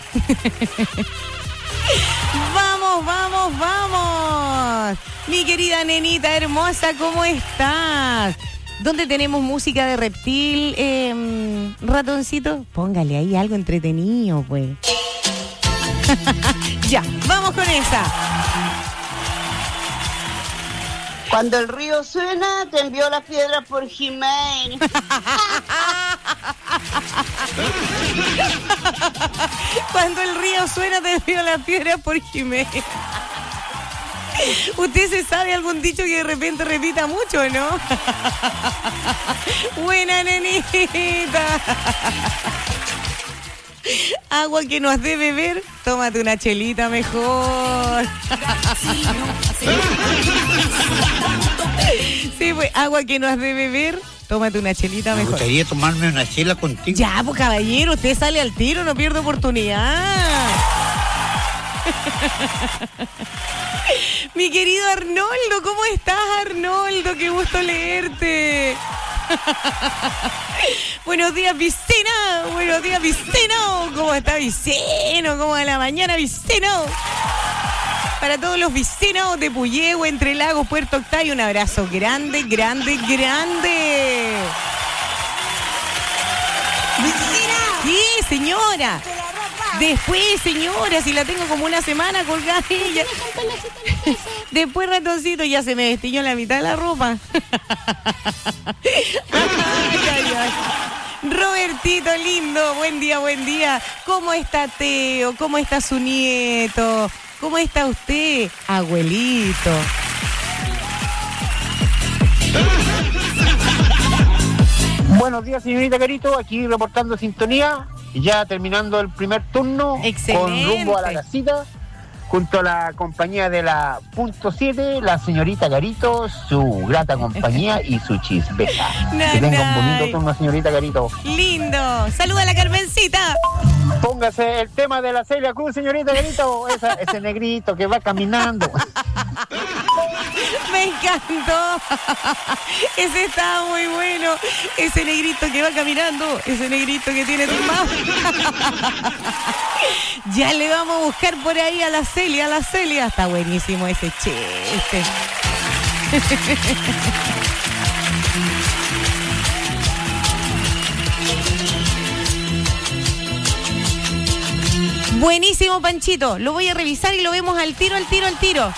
Vamos, vamos, vamos. Mi querida nenita hermosa, ¿cómo estás? ¿Dónde tenemos música de reptil, eh, ratoncito? Póngale ahí algo entretenido, pues. Ya, vamos con esa. Cuando el río suena, te envió las piedras por Jiménez. Cuando el río suena, te envió las piedras por Jiménez. ¿Usted se sabe algún dicho que de repente repita mucho, no? Buena, nenita. Agua que no has de beber, tómate una chelita mejor. Sí, pues, agua que no has de beber, tómate una chelita mejor. Me gustaría tomarme una chela contigo. Ya, pues, caballero, usted sale al tiro, no pierde oportunidad. Mi querido Arnoldo, ¿cómo estás, Arnoldo? Qué gusto leerte. Buenos días, Vicena. Buenos días, Viceno. ¿Cómo está, Viceno? ¿Cómo va la mañana, Viceno? Para todos los Vicenos de Puyehue, Entre Lagos, Puerto Octavio, un abrazo grande, grande, grande. ¡Vicena! Sí, señora. Después, señora, si la tengo como una semana colgada ella. Después, ratoncito, ya se me destiñó la mitad de la ropa. Ay, ay, ay. Robertito lindo, buen día, buen día. ¿Cómo está Teo? ¿Cómo está su nieto? ¿Cómo está usted, abuelito? Buenos días, señorita Carito, aquí reportando sintonía, ya terminando el primer turno. Excelente. Con rumbo a la casita, junto a la compañía de la punto siete, la señorita Carito, su grata compañía y su chisbeta. Que tenga un bonito turno, señorita Carito. Lindo. Saluda a la Carmencita. Póngase el tema de la Celia Cruz, señorita Carito, esa, ese negrito que va caminando. Me encantó. Ese estaba muy bueno. Ese negrito que va caminando, ese negrito que tiene tu mano. Ya le vamos a buscar por ahí a la Celia, a la Celia. Está buenísimo ese chiste. Buenísimo, Panchito. Lo voy a revisar y lo vemos al tiro, al tiro, al tiro.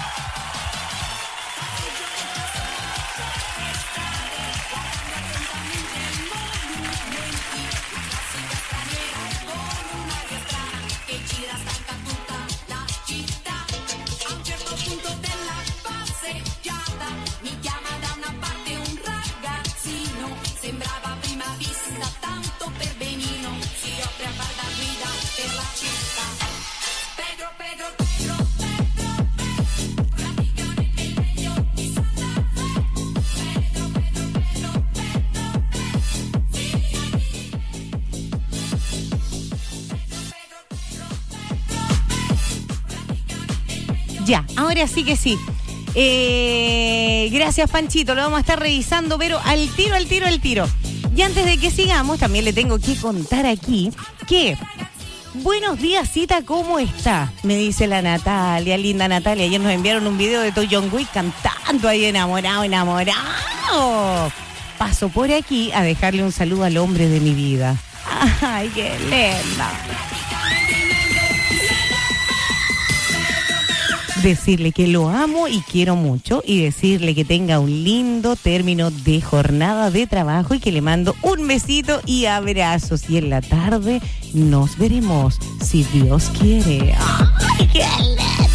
Ya, ahora sí que sí. Eh, gracias, Panchito, lo vamos a estar revisando, pero al tiro, al tiro, al tiro. Y antes de que sigamos, también le tengo que contar aquí que... Buenos días, Cita, ¿cómo está? Me dice la Natalia, linda Natalia. Ayer nos enviaron un video de Toy John Wick cantando ahí, enamorado, enamorado. Paso por aquí a dejarle un saludo al hombre de mi vida. Ay, qué linda. Decirle que lo amo y quiero mucho y decirle que tenga un lindo término de jornada de trabajo y que le mando un besito y abrazos. Y en la tarde nos veremos, si Dios quiere. ¡Ay, qué linda!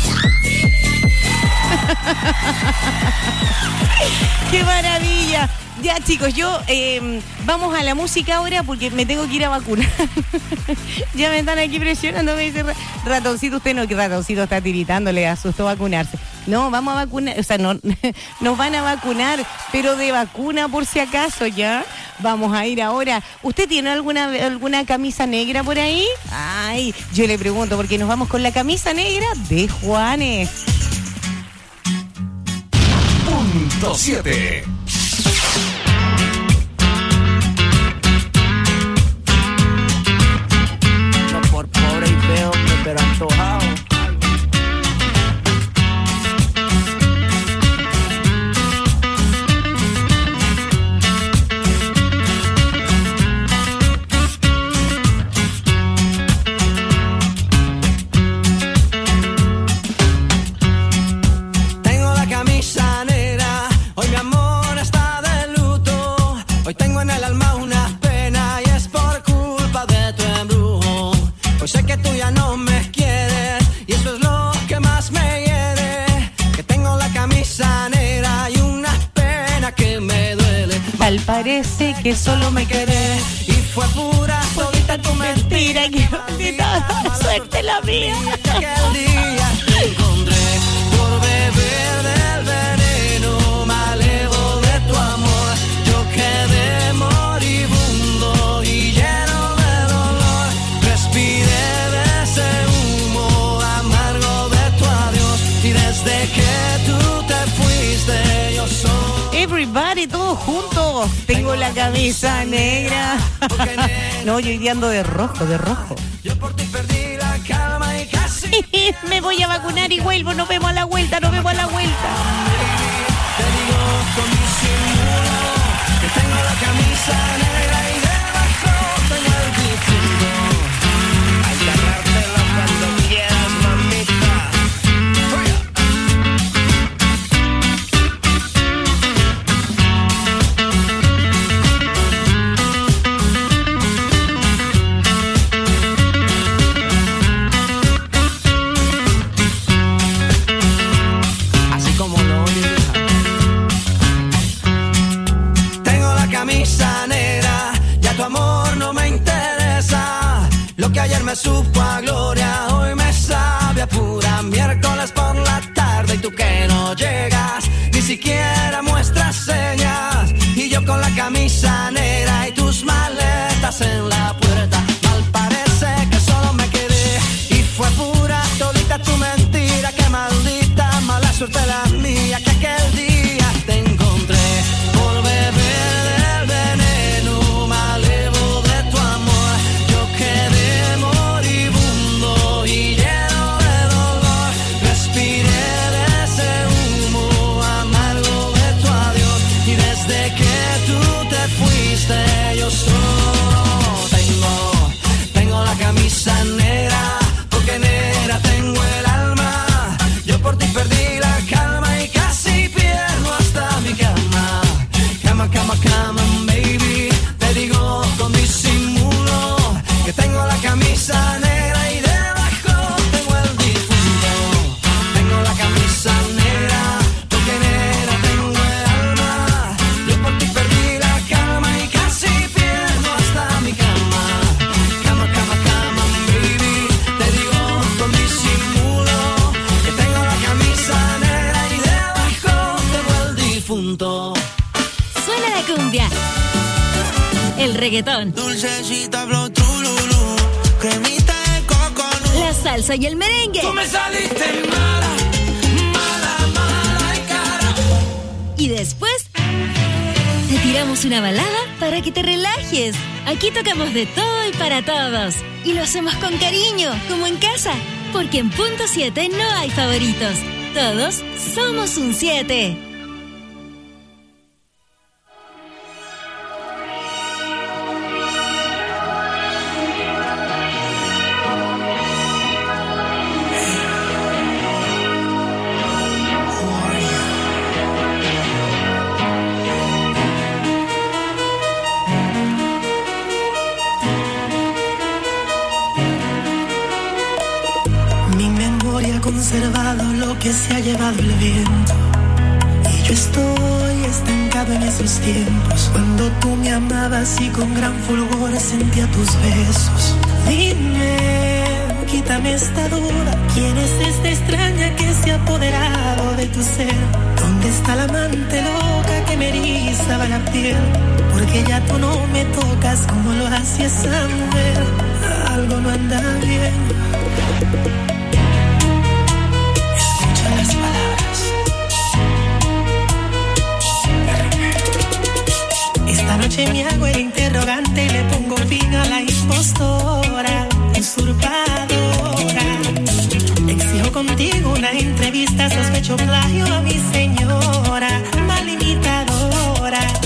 ¡Qué maravilla! Ya, chicos, yo eh, vamos a la música ahora porque me tengo que ir a vacunar. Ya me están aquí presionando, me dice ratoncito, usted no, que ratoncito está tiritando, le asustó vacunarse. No, vamos a vacunar, o sea, no, nos van a vacunar, pero de vacuna por si acaso, ¿ya? Vamos a ir ahora. ¿Usted tiene alguna, alguna camisa negra por ahí? Ay, yo le pregunto porque nos vamos con la camisa negra de Juanes. Punto siete. No por pobre y feo, pero antojado. Tengo la camisa negra, hoy mi amor está de luto. Hoy tengo en el alma una pena y es por culpa de tu embrujo. Hoy sé que tú ya no me quieres y eso es lo que más me hiere. Que tengo la camisa negra y una pena que me duele. Tal parece que solo me querés y fue pura todita tu mentira. Que maldita suerte la mía. Aquel día te encontré por beber del veneno, me alejo de tu amor. Yo quedé moribundo y lleno de dolor. Respiré de ese humo amargo de tu adiós. Y desde que tú te fuiste yo soy. Everybody, todos juntos. Tengo la camisa negra. No, yo hoy ando de rojo, de rojo. Yo por ti perdí la calma y casi me voy a vacunar y vuelvo. Nos vemos a la vuelta, nos vemos a la vuelta. te digo con disimulo que tengo la camisa negra y debajo tengo el difunto. Hay que agarrártela cuando quieras, mamita. Camisa negra, ya tu amor no me interesa. Lo que ayer me supo a gloria, hoy me sabe a pura miércoles por la tarde. Y tú que no llegas, ni siquiera muestras señas. Y yo con la camisa negra y tus maletas en la puerta. Mal parece que solo me quedé y fue pura todita tu mentira. Que maldita mala suerte la mía, que aquel día te encontré por beber. Yo solo tengo, tengo la camisa negra, porque negra tengo el alma. Yo por ti perdí la calma y casi pierdo hasta mi cama. Cama, cama, cama, baby. Te digo con disimulo que tengo la camisa negra y debajo tengo el difunto. Tengo la camisa negra, porque negra tengo el alma. Yo por ti perdí la calma y casi pierdo hasta mi cama. Cama, cama, cama, baby. Te digo con disimulo que tengo la camisa negra y debajo tengo el difunto. Suena la cumbia, el reggaetón, Dulcecita, flow, trululú, cremita de coco, la salsa y el merengue. tú me saliste mala, mala, mala y cara. Y después te tiramos una balada para que te relajes. Aquí tocamos de todo y para todos. Y lo hacemos con cariño, como en casa. Porque en Punto siete no hay favoritos. Todos somos un siete. Conservado lo que se ha llevado el viento, y yo estoy estancado en esos tiempos cuando tú me amabas y con gran fulgor sentía tus besos. Dime, quítame esta duda, ¿quién es esta extraña que se ha apoderado de tu ser? ¿Dónde está la amante loca que me erizaba la piel? Porque ya tú no me tocas como lo hacía esa mujer. Algo no anda bien. Las palabras. Esta noche me hago el interrogante y le pongo fin a la impostora, usurpadora. Exijo contigo una entrevista, sospecho plagio a mi señora, mal imitadora.